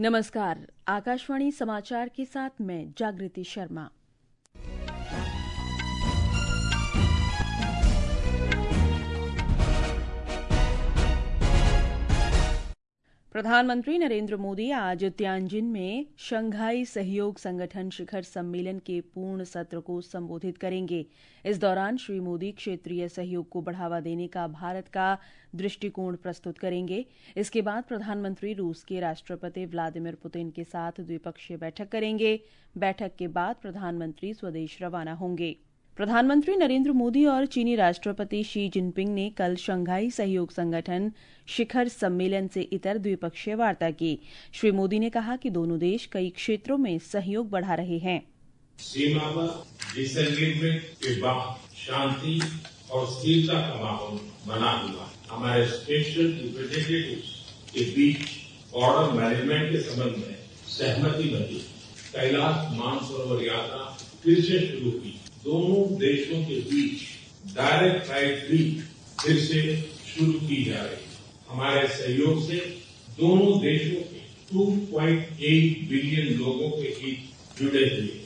नमस्कार, आकाशवाणी समाचार के साथ मैं जागृति शर्मा। प्रधानमंत्री नरेंद्र मोदी आज तियानजिन में शंघाई सहयोग संगठन शिखर सम्मेलन के पूर्ण सत्र को संबोधित करेंगे। इस दौरान श्री मोदी क्षेत्रीय सहयोग को बढ़ावा देने का भारत का दृष्टिकोण प्रस्तुत करेंगे। इसके बाद प्रधानमंत्री रूस के राष्ट्रपति व्लादिमीर पुतिन के साथ द्विपक्षीय बैठक करेंगे। बैठक के बाद प्रधानमंत्री स्वदेश रवाना होंगे। प्रधानमंत्री नरेंद्र मोदी और चीनी राष्ट्रपति शी जिनपिंग ने कल शंघाई सहयोग संगठन शिखर सम्मेलन से इतर द्विपक्षीय वार्ता की। श्री मोदी ने कहा कि दोनों देश कई क्षेत्रों में सहयोग बढ़ा रहे हैं। सीमा पर डिसएग्रीमेंट के बाद शांति और स्थिरता का माहौल बना हुआ। हमारे स्पेशल रिप्रेजेंटेटिव्स के बीच बॉर्डर मैनेजमेंट के संबंध में सहमति बनी। कैलाश मानसरोवर यात्रा फिर से शुरू हुई। दोनों देशों के बीच डायरेक्ट फ्लाइट भी फिर से शुरू की जा रही है। हमारे सहयोग से दोनों देशों के 2.8 बिलियन लोगों के हित जुड़े हुए हैं।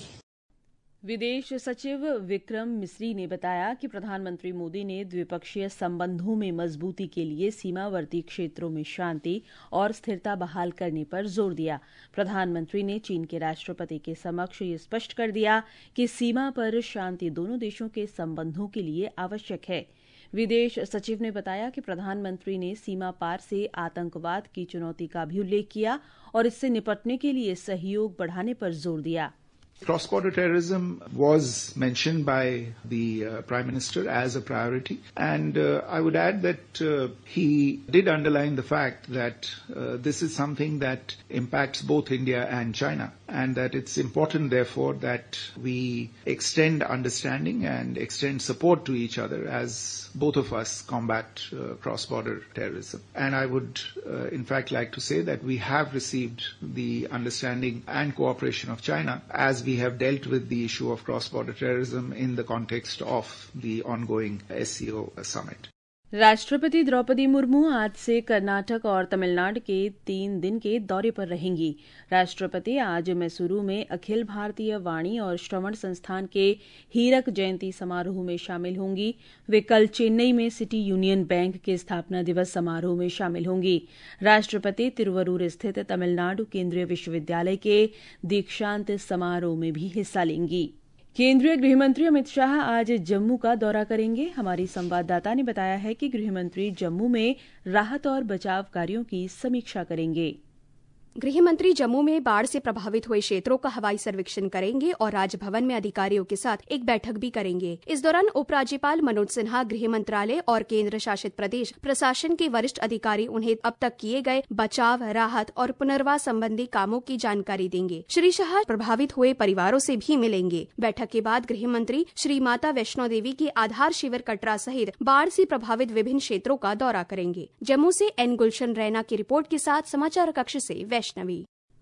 विदेश सचिव विक्रम मिस्री ने बताया कि प्रधानमंत्री मोदी ने द्विपक्षीय संबंधों में मजबूती के लिए सीमावर्ती क्षेत्रों में शांति और स्थिरता बहाल करने पर जोर दिया। प्रधानमंत्री ने चीन के राष्ट्रपति के समक्ष ये स्पष्ट कर दिया कि सीमा पर शांति दोनों देशों के संबंधों के लिए आवश्यक है। विदेश सचिव ने बताया कि प्रधानमंत्री ने सीमा पार से आतंकवाद की चुनौती का भी उल्लेख किया और इससे निपटने के लिए सहयोग बढ़ाने पर जोर दिया। Cross-border terrorism was mentioned by the Prime Minister as a priority, and I would add that he did underline the fact that this is something that impacts both India and China, and that it's important, therefore, that we extend understanding and extend support to each other as both of us combat cross-border terrorism. And I would, in fact, like to say that we have received the understanding and cooperation of China as we have dealt with the issue of cross-border terrorism in the context of the ongoing SCO summit. राष्ट्रपति द्रौपदी मुर्मू आज से कर्नाटक और तमिलनाडु के 3 दिन के दौरे पर रहेंगी। राष्ट्रपति आज मैसूरू में अखिल भारतीय वाणी और श्रवण संस्थान के हीरक जयंती समारोह में शामिल होंगी। वे कल चेन्नई में सिटी यूनियन बैंक के स्थापना दिवस समारोह में शामिल होंगी। राष्ट्रपति तिरुवरूर स्थित तमिलनाडु केंद्रीय विश्वविद्यालय के दीक्षांत समारोह में भी हिस्सा लेंगी। केंद्रीय गृहमंत्री अमित शाह आज जम्मू का दौरा करेंगे। हमारी संवाददाता ने बताया है कि गृहमंत्री जम्मू में राहत और बचाव कार्यों की समीक्षा करेंगे। गृहमंत्री जम्मू में बाढ़ से प्रभावित हुए क्षेत्रों का हवाई सर्वेक्षण करेंगे और राजभवन में अधिकारियों के साथ एक बैठक भी करेंगे। इस दौरान उपराज्यपाल मनोज सिन्हा, गृह मंत्रालय और केंद्र शासित प्रदेश प्रशासन के वरिष्ठ अधिकारी उन्हें अब तक किए गए बचाव, राहत और पुनर्वास संबंधी कामों की जानकारी देंगे। श्री शाह प्रभावित हुए परिवारों से भी मिलेंगे। बैठक के बाद गृह मंत्री श्री माता वैष्णो देवी के आधार शिविर कटरा सहित बाढ़ से प्रभावित विभिन्न क्षेत्रों का दौरा करेंगे। जम्मू से एन गुलशन रैना की रिपोर्ट के साथ समाचार कक्ष से वैष्णवी।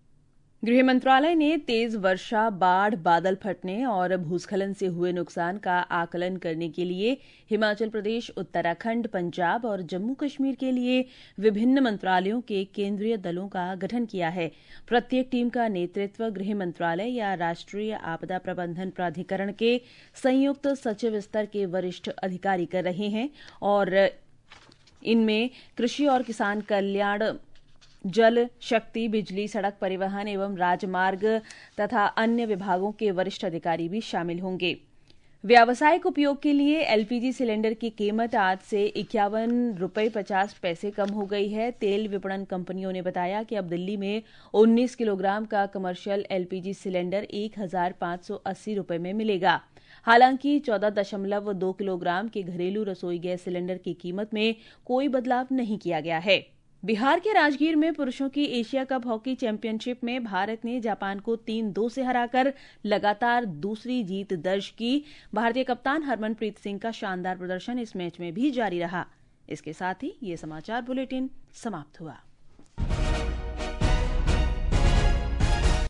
गृह मंत्रालय ने तेज वर्षा, बाढ़, बादल फटने और भूस्खलन से हुए नुकसान का आकलन करने के लिए हिमाचल प्रदेश, उत्तराखंड, पंजाब और जम्मू कश्मीर के लिए विभिन्न मंत्रालयों के केंद्रीय दलों का गठन किया है। प्रत्येक टीम का नेतृत्व गृह मंत्रालय या राष्ट्रीय आपदा प्रबंधन प्राधिकरण के संयुक्त सचिव स्तर के वरिष्ठ अधिकारी कर रहे हैं और इनमें कृषि और किसान कल्याण, जल शक्ति, बिजली, सड़क परिवहन एवं राजमार्ग तथा अन्य विभागों के वरिष्ठ अधिकारी भी शामिल होंगे। व्यावसायिक उपयोग के लिए एलपीजी सिलेंडर की कीमत आज से 51 रुपये 50 पैसे कम हो गई है। तेल विपणन कंपनियों ने बताया कि अब दिल्ली में 19 किलोग्राम का कमर्शियल एलपीजी सिलेंडर 1580 रुपये में मिलेगा। हालांकि 14.2 किलोग्राम के घरेलू रसोई गैस सिलेंडर की कीमत में कोई बदलाव नहीं किया गया है। बिहार के राजगीर में पुरुषों की एशिया कप हॉकी चैंपियनशिप में भारत ने जापान को 3-2 से हराकर लगातार दूसरी जीत दर्ज की। भारतीय कप्तान हरमनप्रीत सिंह का शानदार प्रदर्शन इस मैच में भी जारी रहा। इसके साथ ही ये समाचार बुलेटिन समाप्त हुआ।